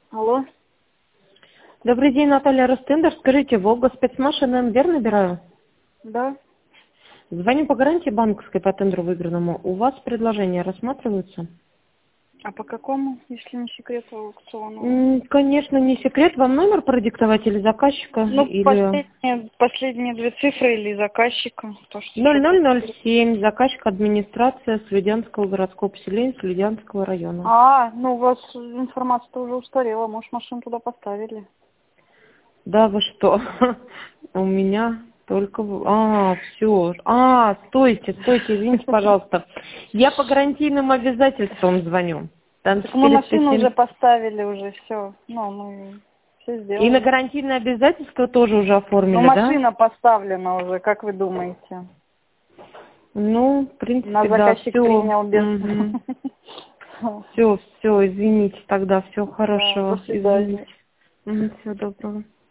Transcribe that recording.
Алло. Добрый день, Наталья Ростендер. Скажите, Волга спецмашина МВР набираю? Да. Звоню по гарантии банковской по тендеру выигранному. У вас предложения рассматриваются? А по какому, если не секрет, аукциону? Конечно, не секрет. Вам номер продиктовать или заказчика? Ну, Или последние две цифры или заказчика. То, что что-то... 0007, заказчик администрация Слюдянского городского поселения Слюдянского района. Ну у вас информация-то уже устарела, может, машину туда поставили. Да, вы что? У меня только... все. Стойте, извините, пожалуйста. Я по гарантийным обязательствам звоню. Там Так мы машину уже поставили, уже все. Мы все сделали. И на гарантийное обязательство тоже уже оформили, да? Машина поставлена уже, как вы думаете? Ну, в принципе, На да, заказчик все. принял без... Все, извините тогда, все Да, хорошо. до свидания. Извините. Всего доброго.